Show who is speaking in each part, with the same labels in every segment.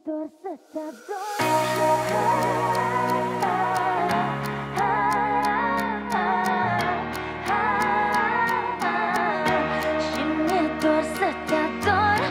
Speaker 1: dor să te ador. Și mi-e dor să te ador.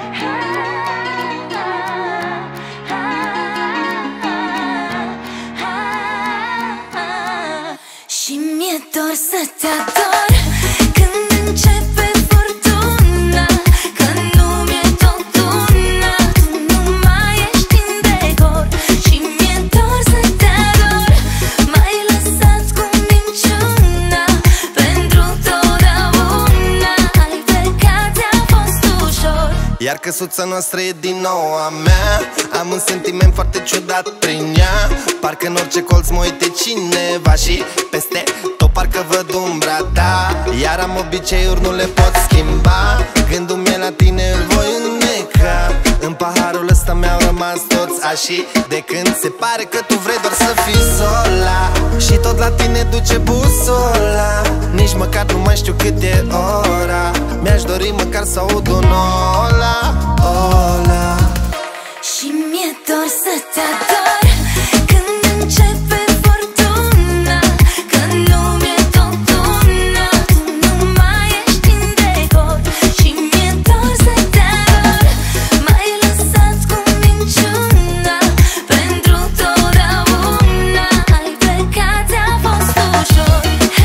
Speaker 1: Și mi-e dor să te ador. Când începe furtuna, că nu mi-e tot una, tu nu mai ești în decor. Și mi-e dor să te ador. M-ai lăsat cu minciuna, pentru totdeauna. Ai plecat, ți-a fost ușor.
Speaker 2: Iar căsuța noastră e din nou a mea. Am un sentiment foarte ciudat prin ea. Parcă în orice colț mă uite cineva și peste tot parcă văd umbra ta. Iar am obiceiuri, nu le pot schimba. Gândul meu la tine îl voi înneca. În paharul ăsta mi-au rămas toți așa. De când se pare că tu vrei doar să fii sola. Și tot la tine duce busola. Nici măcar nu mai știu cât e ora. Mi-aș dori măcar să aud un ola, ola.
Speaker 1: Și mi-e dor să te ador. Când începe furtuna, că nu mi-e tot una, tu nu mai ești în decor. Și mi-e dor să te ador. M-ai lăsat cu minciuna, pentru totdeauna. Ai plecat, ți-a fost ușor.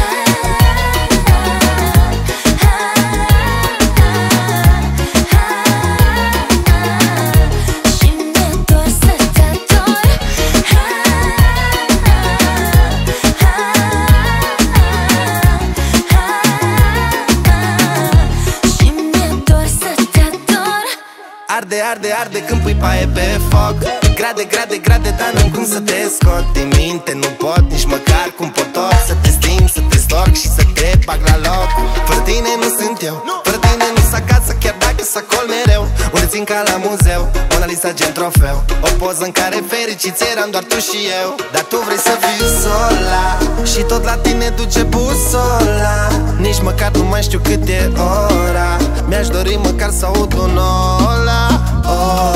Speaker 2: Arde, arde, arde când pui paie pe foc. Grade, grade, grade, dar n-am cum să te scot din minte. Nu pot nici măcar cum pot tot să te sting, să te storc și să te bag la loc. Fără tine nu sunt eu, fără tine nu s acasă, chiar dacă s acol mereu. Unde țin ca la muzeu, Mona Lisa gen trofeu. O poză în care fericiți eram doar tu și eu. Dar tu vrei să fii sola, și tot la tine duce busola. Nici măcar nu mai știu cât e ora. Mi-aș dori măcar să aud un ola, ola.